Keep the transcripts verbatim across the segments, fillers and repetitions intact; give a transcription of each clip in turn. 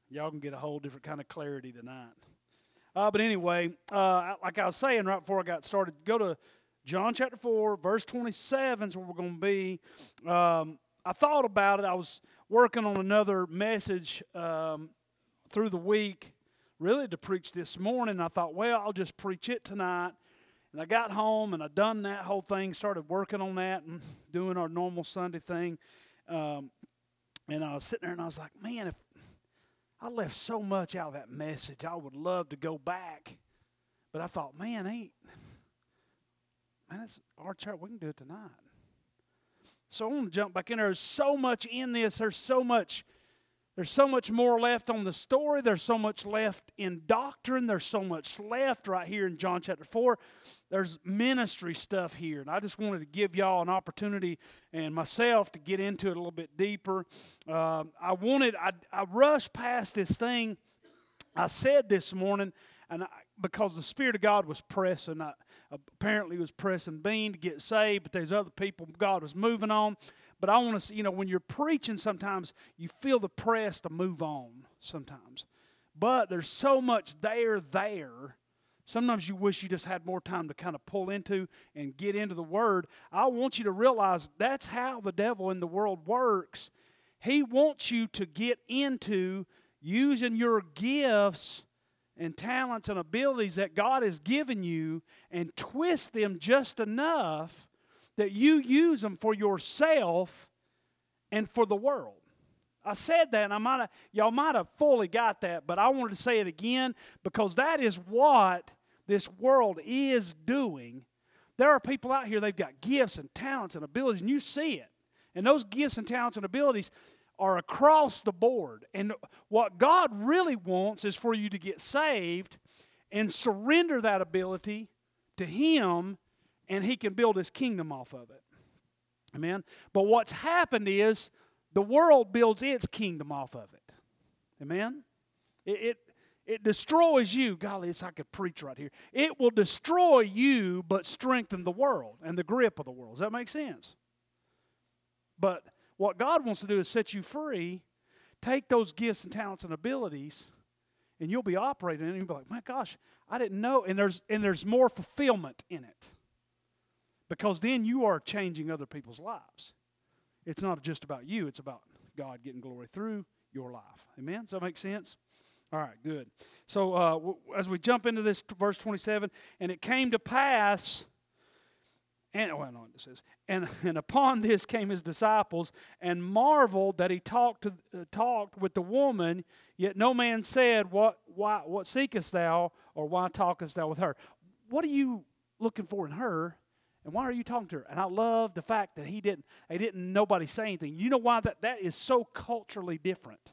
Y'all can get a whole different kind of clarity tonight. Uh, but anyway, uh, like I was saying right before I got started, go to John chapter four, verse twenty-seven is where we're going to be. Um, I thought about it. I was working on another message um, through the week, really to preach this morning. I thought, well, I'll just preach it tonight. And I got home and I done that whole thing, started working on that and doing our normal Sunday thing. Um, and I was sitting there and I was like, man, if I left so much out of that message, I would love to go back. But I thought, man, ain't, man, it's our church. We can do it tonight. So I want to jump back in there. There's so much in this. There's so much. There's so much more left on the story. There's so much left in doctrine. There's so much left right here in John chapter four. There's ministry stuff here. And I just wanted to give y'all an opportunity and myself to get into it a little bit deeper. Uh, I wanted, I, I rushed past this thing I said this morning, and I, because the Spirit of God was pressing, I, apparently he was pressing Bean to get saved, but there's other people God was moving on. But I want to see, you know, when you're preaching, sometimes you feel the press to move on sometimes. But there's so much there, there. Sometimes you wish you just had more time to kind of pull into and get into the Word. I want you to realize that's how the devil in the world works. He wants you to get into using your gifts and talents and abilities that God has given you and twist them just enough that you use them for yourself and for the world. I said that, and I might have, y'all might have fully got that, but I wanted to say it again because that is what this world is doing. There are people out here, they've got gifts and talents and abilities, and you see it. And those gifts and talents and abilities are across the board. And what God really wants is for you to get saved and surrender that ability to Him, and He can build His kingdom off of it. Amen? But what's happened is the world builds its kingdom off of it. Amen? It, it, it destroys you. Golly, it's, I could preach right here. It will destroy you but strengthen the world and the grip of the world. Does that make sense? But what God wants to do is set you free, take those gifts and talents and abilities, and you'll be operating, and you'll be like, my gosh, I didn't know. And there's, and there's more fulfillment in it. Because then you are changing other people's lives. It's not just about you. It's about God getting glory through your life. Amen? Does that make sense? All right, good. So uh, w- as we jump into this, t- verse twenty-seven, and it came to pass, and well, no, it says, and, and upon this came his disciples, and marveled that he talked to, uh, talked with the woman, yet no man said, What why what seekest thou, or why talkest thou with her? What are you looking for in her? And why are you talking to her? And I love the fact that he didn't, they didn't, nobody say anything. You know why that, that is so culturally different?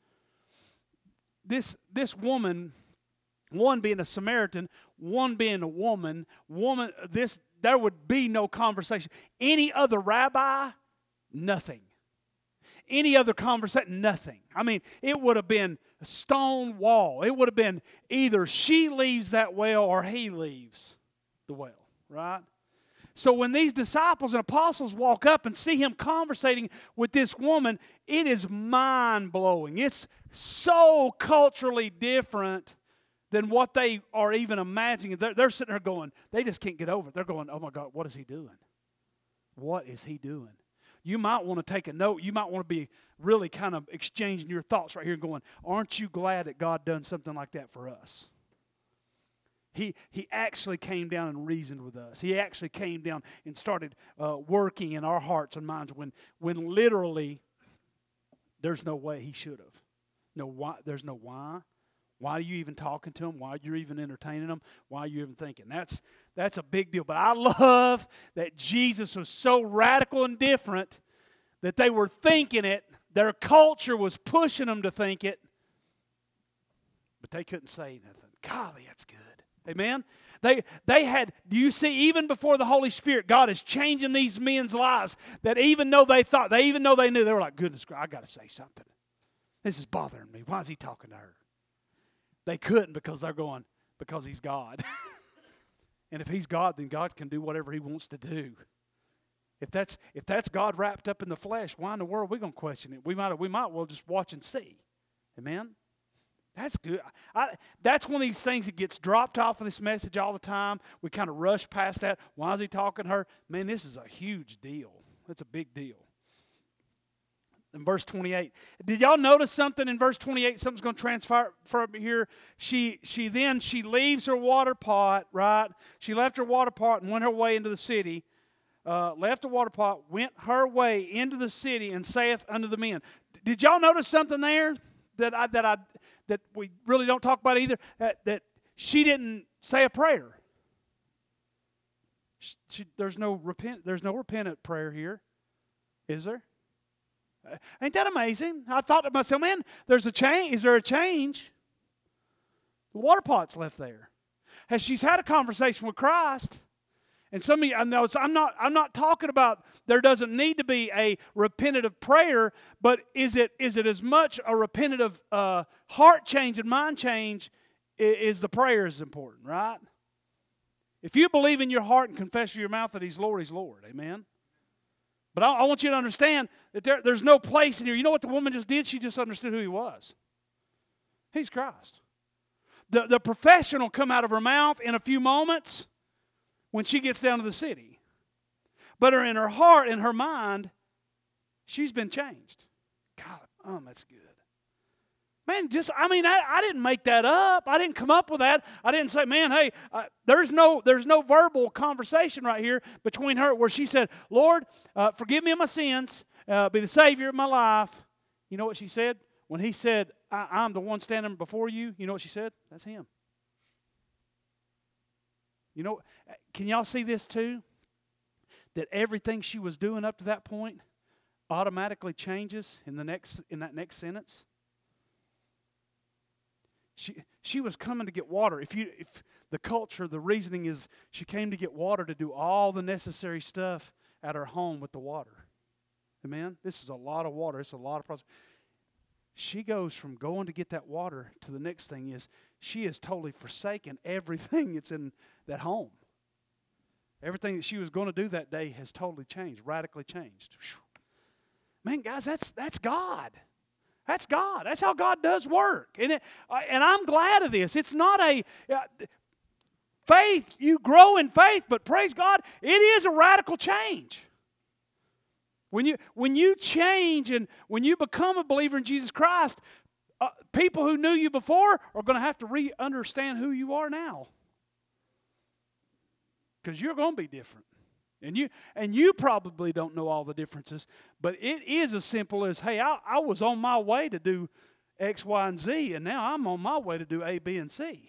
This, this woman, one being a Samaritan, one being a woman, woman, this, there would be no conversation. Any other rabbi, nothing. Any other conversation, nothing. I mean, it would have been a stone wall. It would have been either she leaves that well or he leaves the well, right? So when these disciples and apostles walk up and see him conversating with this woman, it is mind-blowing. It's so culturally different than what they are even imagining. They're, they're sitting there going, they just can't get over it. They're going, oh my God, what is he doing? What is he doing? You might want to take a note. You might want to be really kind of exchanging your thoughts right here and going, aren't you glad that God done something like that for us? He, he actually came down and reasoned with us. He actually came down and started uh, working in our hearts and minds when, when literally there's no way he should have. No why, there's no why. Why are you even talking to him? Why are you even entertaining him? Why are you even thinking? That's, that's a big deal. But I love that Jesus was so radical and different that they were thinking it. Their culture was pushing them to think it. But they couldn't say nothing. Golly, that's good. Amen? They they had, do you see, even before the Holy Spirit, God is changing these men's lives, that even though they thought, they even though they knew, they were like, goodness, I got to say something. This is bothering me. Why is he talking to her? They couldn't because they're going, because he's God. And if he's God, then God can do whatever he wants to do. If that's if that's God wrapped up in the flesh, why in the world are we going to question it? We might we might well just watch and see. Amen? That's good. I, that's one of these things that gets dropped off of this message all the time. We kind of rush past that. Why is he talking to her? Man, this is a huge deal. It's a big deal. In verse twenty-eight, did y'all notice something in verse twenty-eight? Something's going to transfer from here. She she then she leaves her water pot, right? She left her water pot and went her way into the city. Uh, left the water pot, went her way into the city, and saith unto the men. Did y'all notice something there that I that I that we really don't talk about either? That, that she didn't say a prayer. She, she, there's no repent. There's no repentant prayer here, is there? Ain't that amazing? I thought to myself, man, there's a change. Is there a change? The water pot's left there. Has she's had a conversation with Christ? And some of you, I know, so I'm not. I'm not talking about there doesn't need to be a repentative prayer, but is it is it as much a repentative uh, heart change and mind change? Is the prayer is important, right? If you believe in your heart and confess with your mouth that He's Lord, He's Lord. Amen. But I, I want you to understand that there, there's no place in here. You know what the woman just did? She just understood who He was. He's Christ. The, the profession will come out of her mouth in a few moments when she gets down to the city. But her, in her heart and her mind, she's been changed. God, oh, that's good. Man, just, I mean, I, I didn't make that up. I didn't come up with that. I didn't say, man, hey, uh, there's no there's no verbal conversation right here between her where she said, Lord, uh, forgive me of my sins, uh, be the Savior of my life. You know what she said? When He said, I, I'm the one standing before you, you know what she said? That's Him. You know, can y'all see this too? That everything she was doing up to that point automatically changes in the next in that next sentence. She she was coming to get water. If you if the culture, the reasoning is she came to get water to do all the necessary stuff at her home with the water. Amen? This is a lot of water. It's a lot of process. She goes from going to get that water to the next thing is she has totally forsaken everything that's in that home. Everything that she was going to do that day has totally changed, radically changed. Whew. Man, guys, that's that's God. That's God. That's how God does work. And, it, uh, and I'm glad of this. It's not a uh, faith, you grow in faith, but praise God, it is a radical change. When you, when you change and when you become a believer in Jesus Christ, uh, people who knew you before are going to have to re-understand who you are now. Because you're going to be different. And you and you probably don't know all the differences, but it is as simple as, hey, I, I was on my way to do X, Y, and Z, and now I'm on my way to do A, B, and C.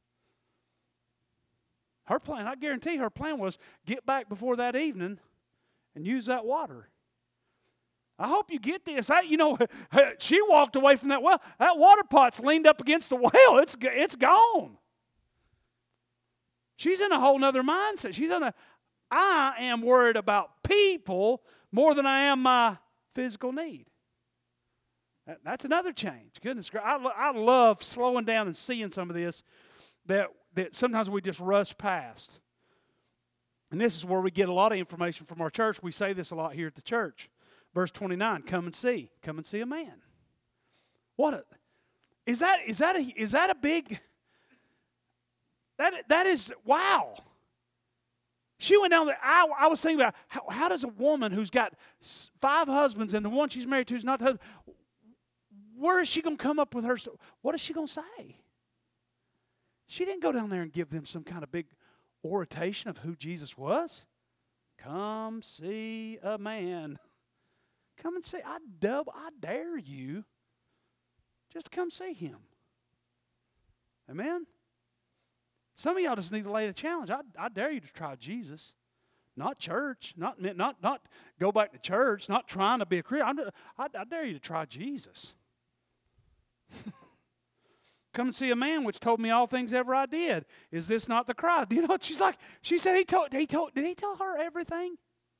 Her plan, I guarantee her plan was get back before that evening and use that water. I hope you get this. I, you know, she walked away from that well. That water pot's leaned up against the well. It's, it's gone. She's in a whole nother mindset. She's in a... I am worried about people more than I am my physical need. That, that's another change. Goodness gracious. I, I love slowing down and seeing some of this that, that sometimes we just rush past. And this is where we get a lot of information from our church. We say this a lot here at the church. Verse twenty-nine, come and see. Come and see a man. What a, is that, is that a, is that a big, that, that is, wow. She went down there. I, I was thinking about how, how does a woman who's got five husbands and the one she's married to is not husband, where is she going to come up with her? What is she going to say? She didn't go down there and give them some kind of big oration of who Jesus was. Come see a man. Come and see. I dub. I dare you just to come see him. Amen. Some of y'all just need to lay the challenge. I, I dare you to try Jesus. Not church. Not, not, not go back to church. Not trying to be a Christian. I, I dare you to try Jesus. Come and see a man which told me all things ever I did. Is this not the Christ? You know what she's like? She said he told, he told, did he tell her everything?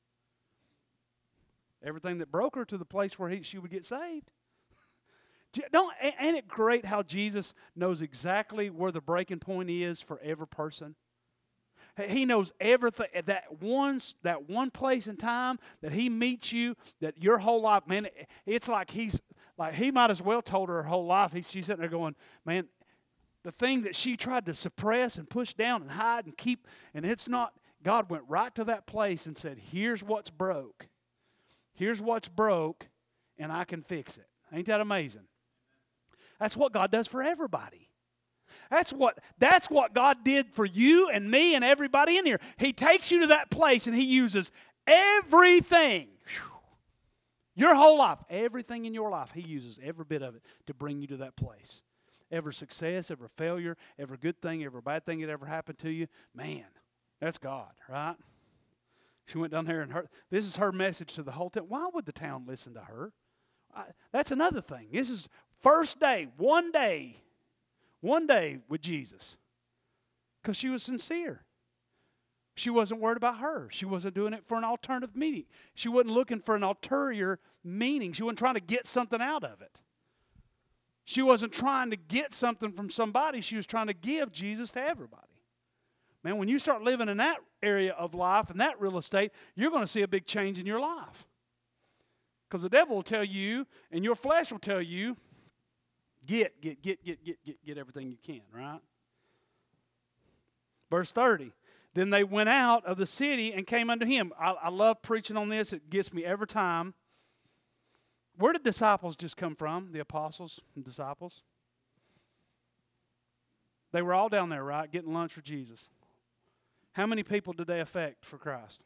Everything that broke her to the place where he, she would get saved. Don't, ain't it great how Jesus knows exactly where the breaking point is for every person? He knows everything. That one, that one place in time that He meets you, that your whole life, man, it's like He's Like, he might as well told her her whole life. He, she's sitting there going, man, the thing that she tried to suppress and push down and hide and keep, and it's not, God went right to that place and said, here's what's broke. Here's what's broke, and I can fix it. Ain't that amazing? That's what God does for everybody. That's what, that's what God did for you and me and everybody in here. He takes you to that place, and He uses everything. Whew, your whole life, everything in your life, He uses every bit of it to bring you to that place. Every success, every failure, every good thing, every bad thing that ever happened to you, man, that's God, right? She went down there and her, this is her message to the whole town. Why would the town listen to her? I, that's another thing. This is first day, one day, one day with Jesus. Because she was sincere. She wasn't worried about her. She wasn't doing it for an alternative meaning. She wasn't looking for an ulterior meaning. She wasn't trying to get something out of it. She wasn't trying to get something from somebody. She was trying to give Jesus to everybody. Man, when you start living in that area of life and that real estate, you're going to see a big change in your life. Because the devil will tell you, and your flesh will tell you, get, get, get, get, get, get, get everything you can, right? Verse thirty. Then they went out of the city and came unto him. I, I love preaching on this. It gets me every time. Where did disciples just come from? The apostles and disciples? They were all down there, right? Getting lunch for Jesus. How many people did they affect for Christ?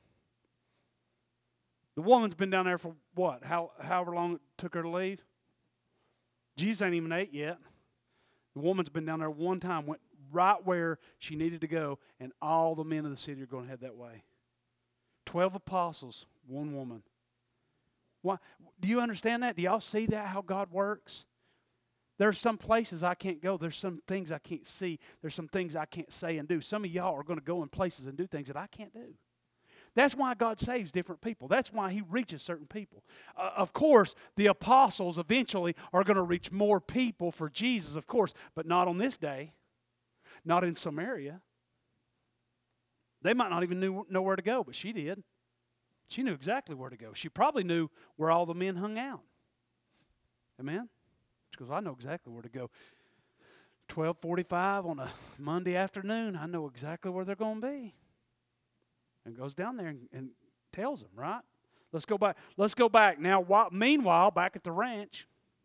The woman's been down there for what? How, however long it took her to leave? Jesus ain't even ate yet. The woman's been down there one time, went right where she needed to go, and all the men of the city are going to head that way. Twelve apostles, one woman. Why? Do you understand that? Do y'all see that, how God works? There's some places I can't go. There's some things I can't see. There's some things I can't say and do. Some of y'all are going to go in places and do things that I can't do. That's why God saves different people. That's why He reaches certain people. Uh, of course, the apostles eventually are going to reach more people for Jesus, of course, but not on this day. Not in Samaria. They might not even knew, know where to go, but she did. She knew exactly where to go. She probably knew where all the men hung out. Amen? She goes, I know exactly where to go. twelve forty-five on a Monday afternoon, I know exactly where they're going to be. And goes down there and, and tells them, right? Let's go back. Let's go back. Now, while, meanwhile, back at the ranch,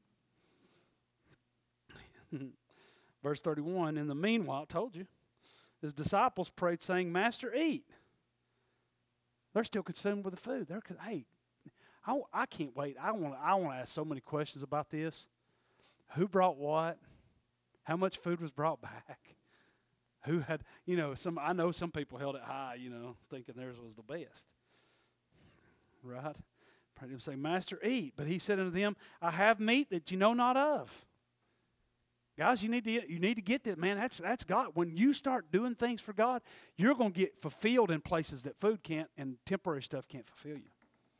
verse thirty-one, in the meanwhile, I told you, his disciples prayed, saying, Master, eat. They're still consumed with the food. They're, hey, I, I can't wait. I want I want to ask so many questions about this. Who brought what? How much food was brought back? Who had, you know, some, I know some people held it high, you know, thinking theirs was the best. Right? Prayed him, say, Master, eat. But he said unto them, I have meat that you know not of. Guys, you need to you need to get that, man. That's that's God. When you start doing things for God, you're going to get fulfilled in places that food can't and temporary stuff can't fulfill you.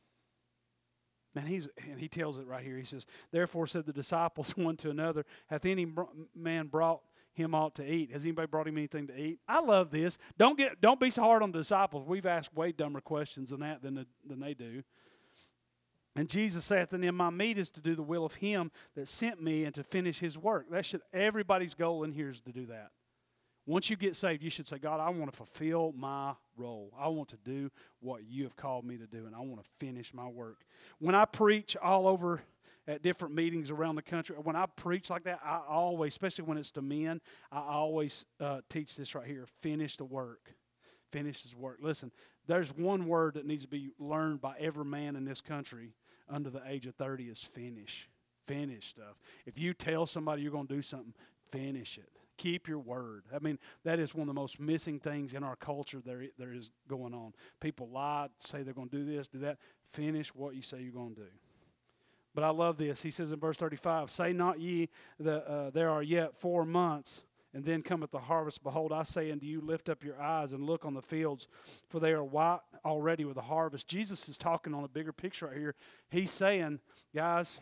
Man, he's and he tells it right here. He says, Therefore said the disciples one to another, Hath any man brought him aught to eat? Has anybody brought him anything to eat? I love this. Don't get don't be so hard on the disciples. We've asked way dumber questions than that than the, than they do. And Jesus saith unto them, My meat is to do the will of him that sent me and to finish his work. That should everybody's goal in here is to do that. Once you get saved, you should say, God, I want to fulfill my role. I want to do what you have called me to do, and I want to finish my work. When I preach all over at different meetings around the country, when I preach like that, I always, especially when it's to men, I always uh, teach this right here, finish the work. Finish his work. Listen, there's one word that needs to be learned by every man in this country under the age of thirty is finish. Finish stuff. If you tell somebody you're going to do something, finish it. Keep your word. I mean, that is one of the most missing things in our culture there, there is going on. People lie, say they're going to do this, do that. Finish what you say you're going to do. But I love this. He says in verse thirty-five, Say not ye that uh, there are yet four months, and then cometh the harvest. Behold, I say unto you, lift up your eyes and look on the fields, for they are white already with the harvest. Jesus is talking on a bigger picture right here. He's saying, guys,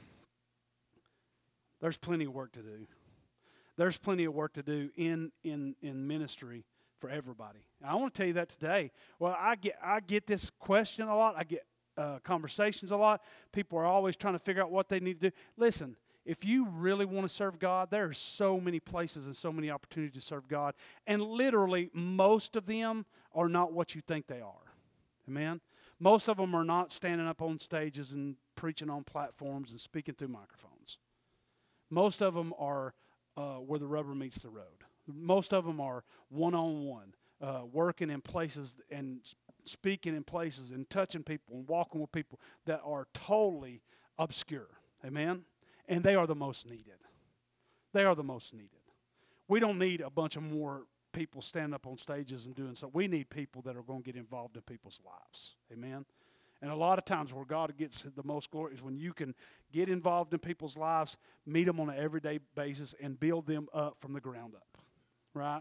there's plenty of work to do. There's plenty of work to do in in, in ministry for everybody. And I want to tell you that today. Well, I get I get this question a lot. I get uh, conversations a lot. People are always trying to figure out what they need to do. Listen, if you really want to serve God, there are so many places and so many opportunities to serve God. And literally, most of them are not what you think they are. Amen? Most of them are not standing up on stages and preaching on platforms and speaking through microphones. Most of them are uh, where the rubber meets the road. Most of them are one-on-one, uh, working in places and speaking in places and touching people and walking with people that are totally obscure. Amen? And they are the most needed. They are the most needed. We don't need a bunch of more people standing up on stages and doing so. We need people that are going to get involved in people's lives. Amen? And a lot of times where God gets the most glory is when you can get involved in people's lives, meet them on an everyday basis, and build them up from the ground up. Right?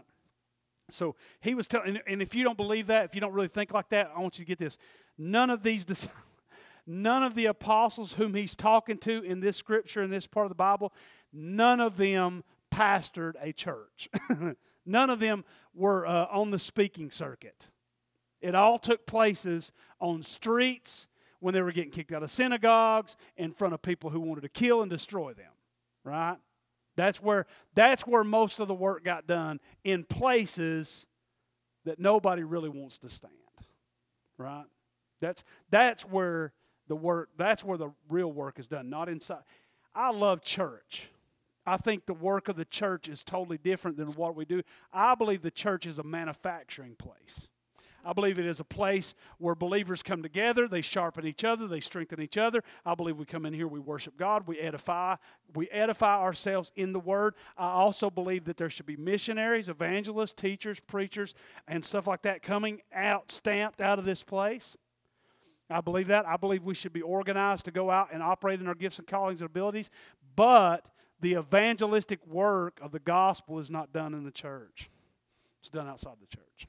So he was telling, and if you don't believe that, if you don't really think like that, I want you to get this. None of these disciples, none of the apostles whom he's talking to in this scripture, in this part of the Bible, none of them pastored a church. None of them were uh, on the speaking circuit. It all took places on streets when they were getting kicked out of synagogues, in front of people who wanted to kill and destroy them. Right? That's where, that's where most of the work got done, in places that nobody really wants to stand. Right? That's, that's where the work, that's where the real work is done, not inside. I love church. I think the work of the church is totally different than what we do. I believe the church is a manufacturing place. I believe it is a place where believers come together, they sharpen each other, they strengthen each other. I believe we come in here, we worship God, we edify, we edify ourselves in the Word. I also believe that there should be missionaries, evangelists, teachers, preachers, and stuff like that coming out, stamped out of this place. I believe that. I believe we should be organized to go out and operate in our gifts and callings and abilities, but the evangelistic work of the gospel is not done in the church. It's done outside the church.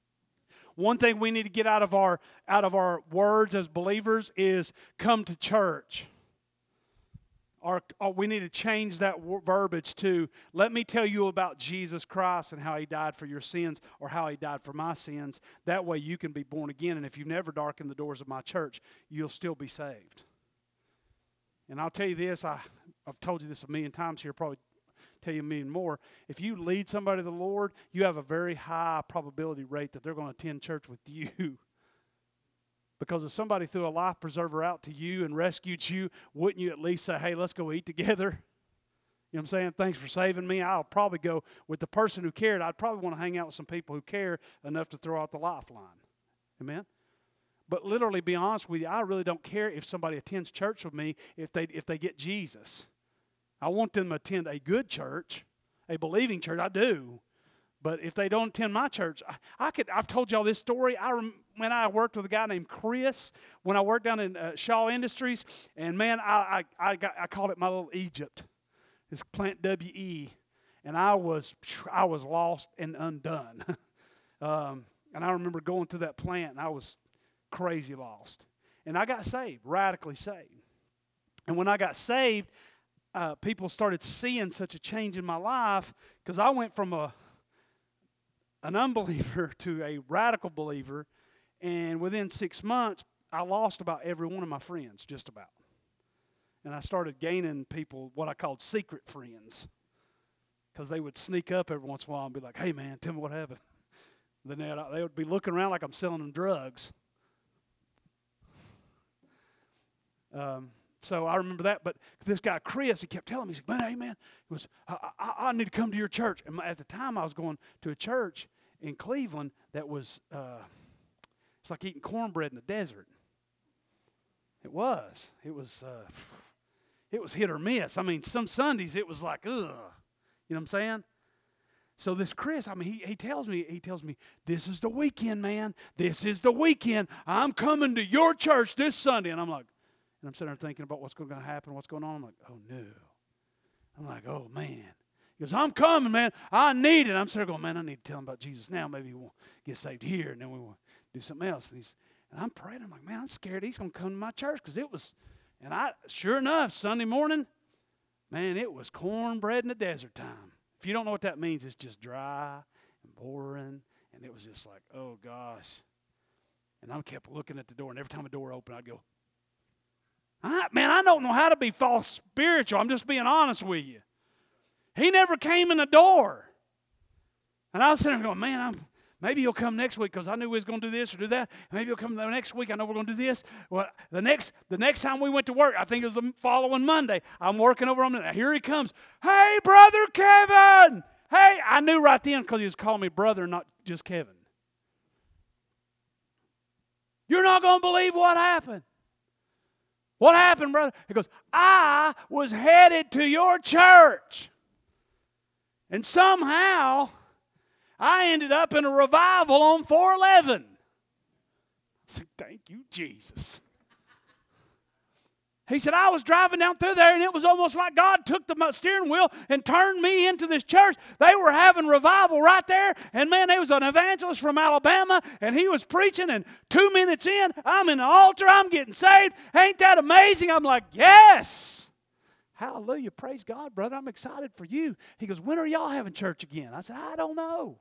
One thing we need to get out of our out of our words as believers is come to church. Our, or we need to change that verbiage to, let me tell you about Jesus Christ and how He died for your sins, or how He died for my sins. That way you can be born again. And if you've never darkened the doors of my church, you'll still be saved. And I'll tell you this, I, I've told you this a million times here, probably tell you a million more. If you lead somebody to the Lord, you have a very high probability rate that they're going to attend church with you. Because if somebody threw a life preserver out to you and rescued you, wouldn't you at least say, hey, let's go eat together? You know what I'm saying? Thanks for saving me. I'll probably go with the person who cared. I'd probably want to hang out with some people who care enough to throw out the lifeline. Amen? But literally, be honest with you, I really don't care if somebody attends church with me if they if they get Jesus. I want them to attend a good church, a believing church. I do. But if they don't attend my church, I, I could. I've told y'all this story. I rem, when I worked with a guy named Chris, when I worked down in uh, Shaw Industries, and man, I I I, got, I called it my little Egypt. It's Plant W E, and I was I was lost and undone. um, and I remember going through that plant, and I was crazy lost. And I got saved, radically saved. And when I got saved, uh, people started seeing such a change in my life, because I went from a an unbeliever to a radical believer, and within six months, I lost about every one of my friends, just about. And I started gaining people, what I called secret friends, because they would sneak up every once in a while and be like, hey man, tell me what happened. Then they'd, they would be looking around like I'm selling them drugs. Um, so I remember that, but this guy Chris, he kept telling me, he said, man, hey man, he goes, I, I, I need to come to your church. And at the time, I was going to a church in Cleveland that was, uh, it's like eating cornbread in the desert. It was. It was, uh, it was hit or miss. I mean, some Sundays it was like, ugh, you know what I'm saying? So this Chris, I mean, he, he tells me, he tells me, this is the weekend, man. This is the weekend. I'm coming to your church this Sunday. And I'm like, and I'm sitting there thinking about what's going to happen, what's going on. I'm like, oh, no. I'm like, oh, man. He goes, I'm coming, man. I need it. I'm sitting there going, man, I need to tell him about Jesus now. Maybe we'll get saved here, and then we will do something else. And, he's, and I'm praying. I'm like, man, I'm scared he's going to come to my church, because it was, and I, sure enough, Sunday morning, man, it was cornbread in the desert time. If you don't know what that means, it's just dry and boring, and it was just like, oh, gosh. And I kept looking at the door, and every time a door opened, I'd go, I, man, I don't know how to be false spiritual. I'm just being honest with you. He never came in the door. And I was sitting there going, man, I'm, maybe he'll come next week because I knew he was going to do this or do that. Maybe he'll come the next week. I know we're going to do this. Well, the next the next time we went to work, I think it was the following Monday, I'm working over on it. Here he comes. Hey, Brother Kevin. Hey, I knew right then because he was calling me brother, not just Kevin. You're not going to believe what happened. What happened, brother? He goes, I was headed to your church. And somehow, I ended up in a revival on four eleven. I said, thank you, Jesus. He said, I was driving down through there, and it was almost like God took the steering wheel and turned me into this church. They were having revival right there, and man, there was an evangelist from Alabama, and he was preaching, and two minutes in, I'm in the altar, I'm getting saved. Ain't that amazing? I'm like, yes. Hallelujah, praise God, brother. I'm excited for you. He goes, when are y'all having church again? I said, I don't know.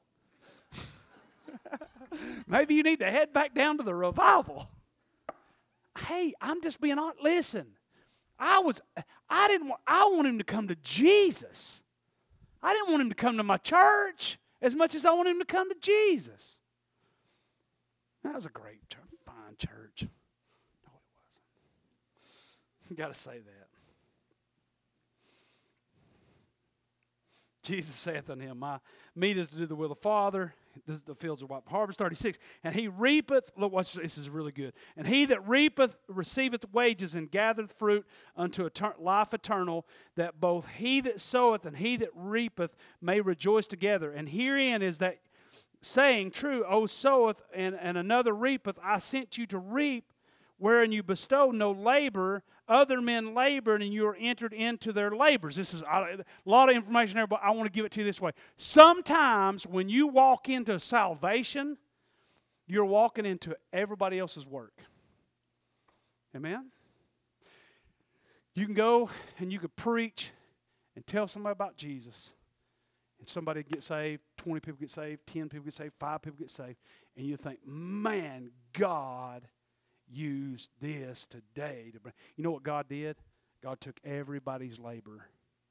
Maybe you need to head back down to the revival. Hey, I'm just being honest. Listen, I was, I didn't want, I want him to come to Jesus. I didn't want him to come to my church as much as I want him to come to Jesus. That was a great church, fine church. No, it wasn't. Got to say that. Jesus saith unto him, my meat is to do the will of the Father. This, the fields are white for harvest. thirty-six. And he reapeth, look, watch, this is really good. And he that reapeth receiveth wages and gathereth fruit unto etern- life eternal, that both he that soweth and he that reapeth may rejoice together. And herein is that saying true, O soweth and, and another reapeth, I sent you to reap, wherein you bestow no labor, other men labored, and you are entered into their labors. This is a lot of information there, but I want to give it to you this way. Sometimes when you walk into salvation, you're walking into everybody else's work. Amen? You can go and you can preach and tell somebody about Jesus, and somebody get saved, twenty people get saved, ten people get saved, five people get saved, and you think, man, God used this today to bring. You know what God did? God took everybody's labor.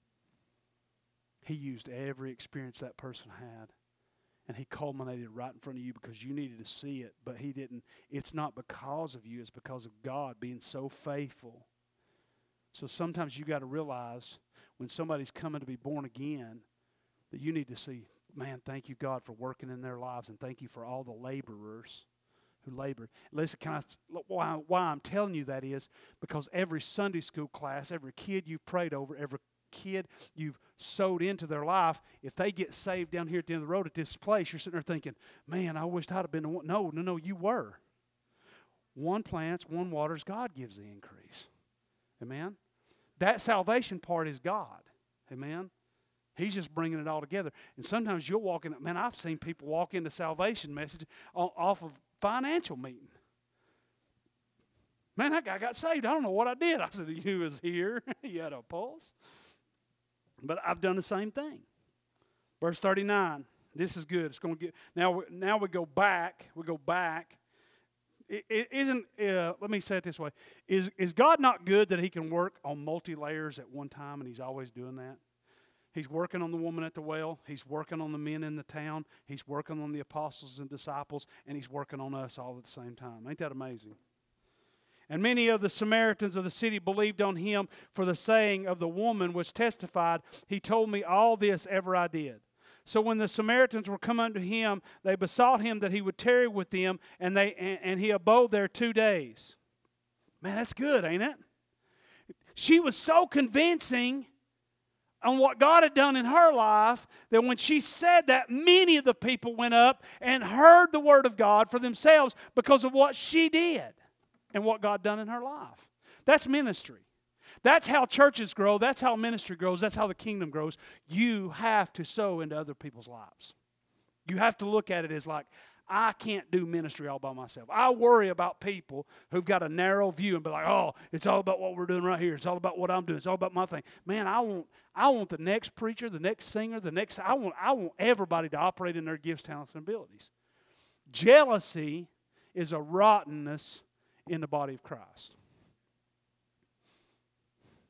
He used every experience that person had, and he culminated right in front of you because you needed to see it, but he didn't. It's not because of you, it's because of God being so faithful. So sometimes you got to realize when somebody's coming to be born again that you need to see, man, thank you, God, for working in their lives, and thank you for all the laborers who labored. Listen, can I, why, why I'm telling you that is because every Sunday school class, every kid you've prayed over, every kid you've sowed into their life, if they get saved down here at the end of the road at this place, you're sitting there thinking, man, I wished I'd have been the one. No, no, no, you were. One plants, one waters, God gives the increase. Amen? That salvation part is God. Amen? He's just bringing it all together. And sometimes you'll walk in, man, I've seen people walk into salvation message off of financial meeting. Man, that guy got saved. I don't know what I did. I said, you was here. You had a pulse. But I've done the same thing. Verse thirty-nine. This is good. It's going to get now. Now we go back. We go back. It, it isn't. Uh, let me say it this way: Is is God not good that He can work on multi layers at one time, and He's always doing that? He's working on the woman at the well. He's working on the men in the town. He's working on the apostles and disciples. And he's working on us all at the same time. Ain't that amazing? And many of the Samaritans of the city believed on him for the saying of the woman which testified, he told me all this ever I did. So when the Samaritans were come unto him, they besought him that he would tarry with them, and, they, and, and he abode there two days. Man, that's good, ain't it? She was so convincing on what God had done in her life, that when she said that, many of the people went up and heard the word of God for themselves because of what she did and what God done in her life. That's ministry. That's how churches grow. That's how ministry grows. That's how the kingdom grows. You have to sow into other people's lives. You have to look at it as like, I can't do ministry all by myself. I worry about people who've got a narrow view and be like, oh, it's all about what we're doing right here. It's all about what I'm doing. It's all about my thing. Man, I want I want the next preacher, the next singer, the next, I want, I want everybody to operate in their gifts, talents, and abilities. Jealousy is a rottenness in the body of Christ.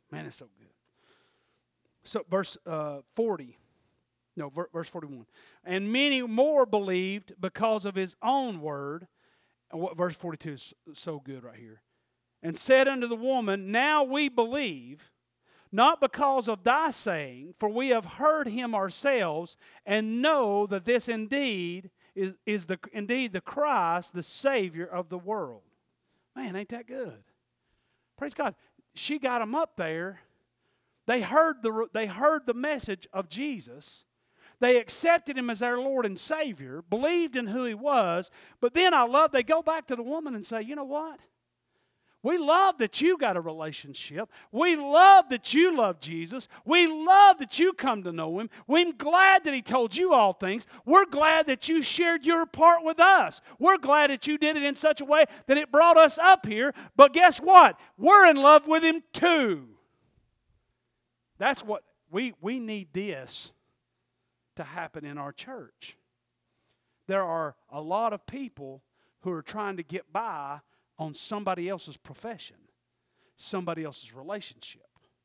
Man, it's so good. So verse uh, forty. No, verse forty-one. And many more believed because of his own word. And what verse forty-two is so good right here. And said unto the woman, now we believe, not because of thy saying, for we have heard him ourselves, and know that this indeed is, is the indeed the Christ, the Savior of the world. Man, ain't that good? Praise God. She got them up there. They heard the, they heard the message of Jesus. They accepted him as their Lord and Savior, believed in who he was. But then I love, they go back to the woman and say, you know what? We love that you got a relationship. We love that you love Jesus. We love that you come to know him. We're glad that he told you all things. We're glad that you shared your part with us. We're glad that you did it in such a way that it brought us up here. But guess what? We're in love with him too. That's what we, we need this to happen in our church. There are a lot of people who are trying to get by on somebody else's profession, somebody else's relationship.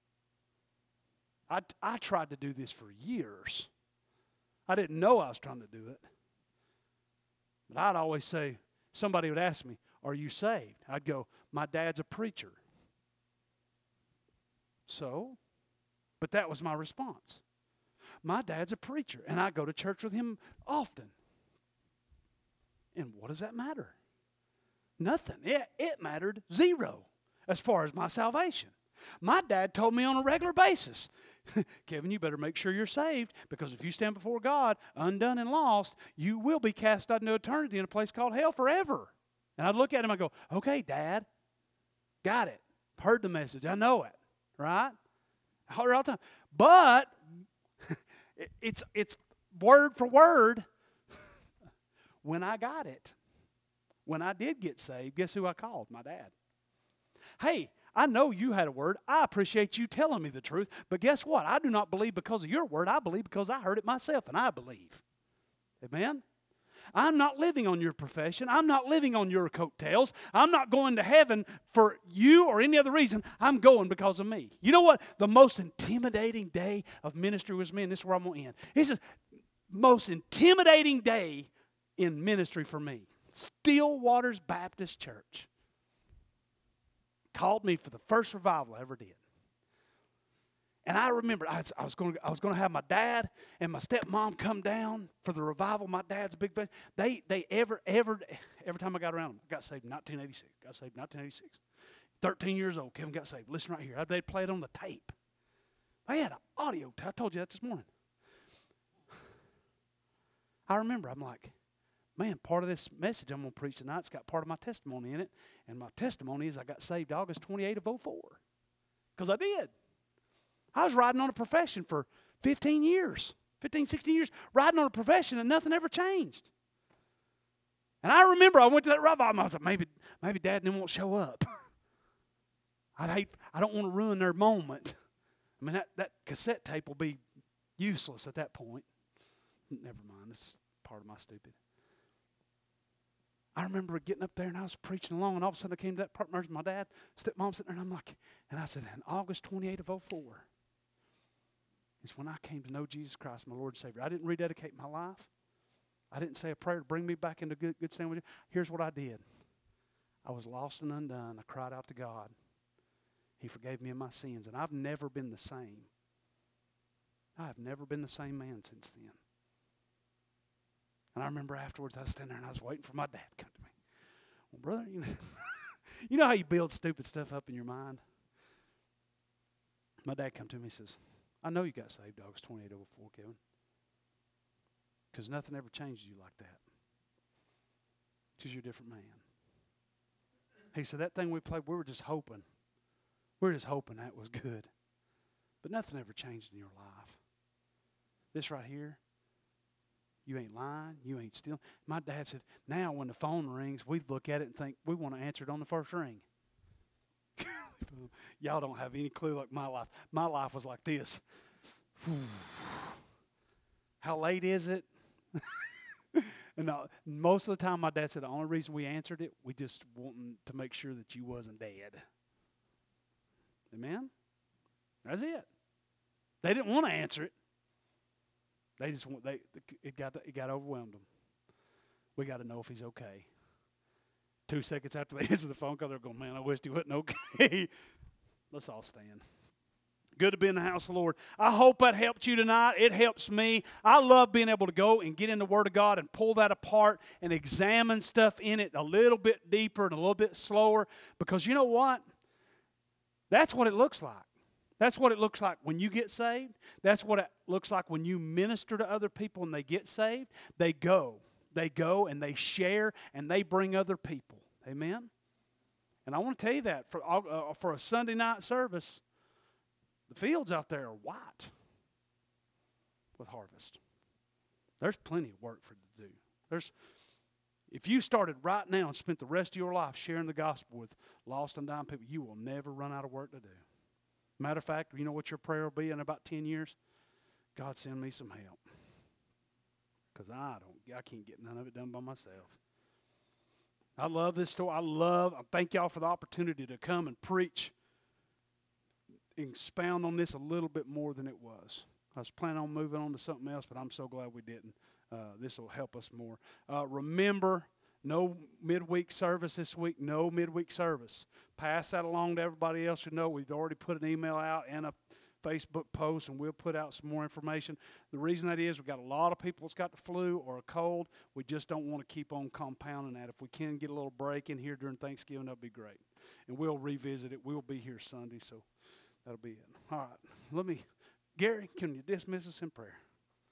I, I tried to do this for years. I didn't know I was trying to do it. But I'd always say, somebody would ask me, are you saved? I'd go, my dad's a preacher. So? But that was my response. My dad's a preacher, and I go to church with him often. And what does that matter? Nothing. It, it mattered zero as far as my salvation. My dad told me on a regular basis, Kevin, you better make sure you're saved, because if you stand before God undone and lost, you will be cast out into eternity in a place called hell forever. And I'd look at him and go, okay, Dad, got it. Heard the message. I know it. Right? I heard it all the time. But it's, it's word for word when I got it. When I did get saved, guess who I called? My dad. Hey, I know you had a word. I appreciate you telling me the truth. But guess what? I do not believe because of your word. I believe because I heard it myself, and I believe. Amen? I'm not living on your profession. I'm not living on your coattails. I'm not going to heaven for you or any other reason. I'm going because of me. You know what? The most intimidating day of ministry was me, and this is where I'm going to end. This is the most intimidating day in ministry for me. Still Waters Baptist Church called me for the first revival I ever did. And I remember I was, I was going to I was going to have my dad and my stepmom come down for the revival. My dad's a big fan. They they ever ever every time I got around them, I got saved in nineteen eighty-six. Got saved in nineteen eighty-six. thirteen years old, Kevin got saved. Listen right here. They'd play it on the tape. I had an audio tape. I told you that this morning. I remember, I'm like, man, part of this message I'm going to preach tonight's got part of my testimony in it. And my testimony is I got saved August twenty-eighth of oh four. Because I did. I was riding on a profession for fifteen years, fifteen, sixteen years, riding on a profession and nothing ever changed. And I remember I went to that revival and I was like, maybe, maybe Dad and them won't show up. I'd hate, I don't want to ruin their moment. I mean, that, that cassette tape will be useless at that point. Never mind, this is part of my stupid. I remember getting up there and I was preaching along, and all of a sudden I came to that part, and there's my dad, stepmom sitting there, and I'm like, and I said, and August twenty-eighth of oh four is when I came to know Jesus Christ, my Lord and Savior. I didn't rededicate my life. I didn't say a prayer to bring me back into good, good standing with you. Here's what I did. I was lost and undone. I cried out to God. He forgave me of my sins, and I've never been the same. I have never been the same man since then. And I remember afterwards I was standing there and I was waiting for my dad to come to me. Well, brother, you know, you know how you build stupid stuff up in your mind? My dad come to me and says, I know you got saved August twenty-eighth of oh four, Kevin. Because nothing ever changed you like that. Because you're a different man. He said, that thing we played, we were just hoping. We were just hoping that was good. But nothing ever changed in your life. This right here, you ain't lying. You ain't stealing. My dad said, now when the phone rings, we look at it and think, we want to answer it on the first ring. Y'all don't have any clue like my life. My life was like this. How late is it? And uh, most of the time, my dad said the only reason we answered it, we just wanting to make sure that you wasn't dead. Amen? That's it. They didn't want to answer it. They just want, they, it got, it got overwhelmed them. We got to know if he's okay. Two seconds after they answer the phone call, they're going, man, I wish he wasn't okay. Let's all stand. Good to be in the house of the Lord. I hope that helped you tonight. It helps me. I love being able to go and get in the Word of God and pull that apart and examine stuff in it a little bit deeper and a little bit slower. Because you know what? That's what it looks like. That's what it looks like when you get saved. That's what it looks like when you minister to other people and they get saved. They go. They go and they share and they bring other people. Amen? And I want to tell you that for, uh, for a Sunday night service, the fields out there are white with harvest. There's plenty of work for you to do. There's, if you started right now and spent the rest of your life sharing the gospel with lost and dying people, you will never run out of work to do. Matter of fact, you know what your prayer will be in about ten years? God, send me some help. Because I don't, I can't get none of it done by myself. I love this story. I love, I thank y'all for the opportunity to come and preach, expound on this a little bit more than it was. I was planning on moving on to something else, but I'm so glad we didn't. Uh, this will help us more. Uh, remember, no midweek service this week, no midweek service. Pass that along to everybody else who know. We've already put an email out and a Facebook post, and we'll put out some more information. The reason that is we've got a lot of people that's got the flu or a cold. We just don't want to keep on compounding that. If we can get a little break in here during Thanksgiving, that'd be great. And we'll revisit it. We'll be here Sunday, so that'll be it. All right. Let me, Gary, can you dismiss us in prayer?